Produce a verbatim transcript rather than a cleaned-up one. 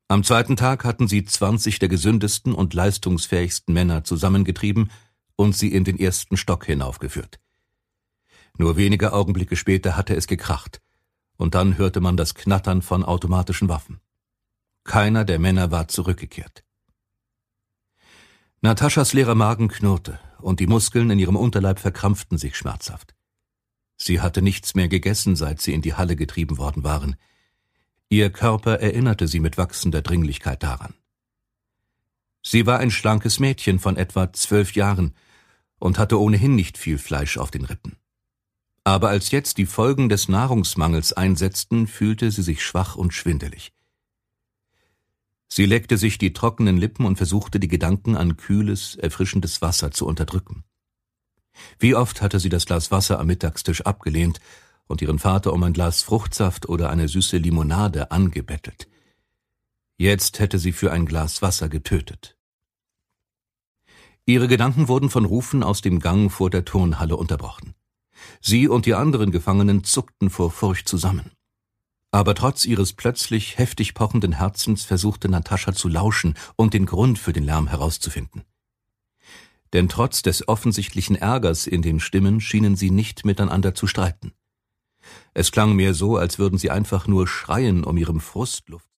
Am zweiten Tag hatten sie zwanzig der gesündesten und leistungsfähigsten Männer zusammengetrieben und sie in den ersten Stock hinaufgeführt. Nur wenige Augenblicke später hatte es gekracht, und dann hörte man das Knattern von automatischen Waffen. Keiner der Männer war zurückgekehrt. Nataschas leerer Magen knurrte, und die Muskeln in ihrem Unterleib verkrampften sich schmerzhaft. Sie hatte nichts mehr gegessen, seit sie in die Halle getrieben worden waren. Ihr Körper erinnerte sie mit wachsender Dringlichkeit daran. Sie war ein schlankes Mädchen von etwa zwölf Jahren und hatte ohnehin nicht viel Fleisch auf den Rippen. Aber als jetzt die Folgen des Nahrungsmangels einsetzten, fühlte sie sich schwach und schwindelig. Sie leckte sich die trockenen Lippen und versuchte, die Gedanken an kühles, erfrischendes Wasser zu unterdrücken. Wie oft hatte sie das Glas Wasser am Mittagstisch abgelehnt und ihren Vater um ein Glas Fruchtsaft oder eine süße Limonade angebettelt. Jetzt hätte sie für ein Glas Wasser getötet. Ihre Gedanken wurden von Rufen aus dem Gang vor der Turnhalle unterbrochen. Sie und die anderen Gefangenen zuckten vor Furcht zusammen. Aber trotz ihres plötzlich heftig pochenden Herzens versuchte Natascha zu lauschen und den Grund für den Lärm herauszufinden. Denn trotz des offensichtlichen Ärgers in den Stimmen schienen sie nicht miteinander zu streiten. Es klang mehr so, als würden sie einfach nur schreien, um ihrem Frust Luft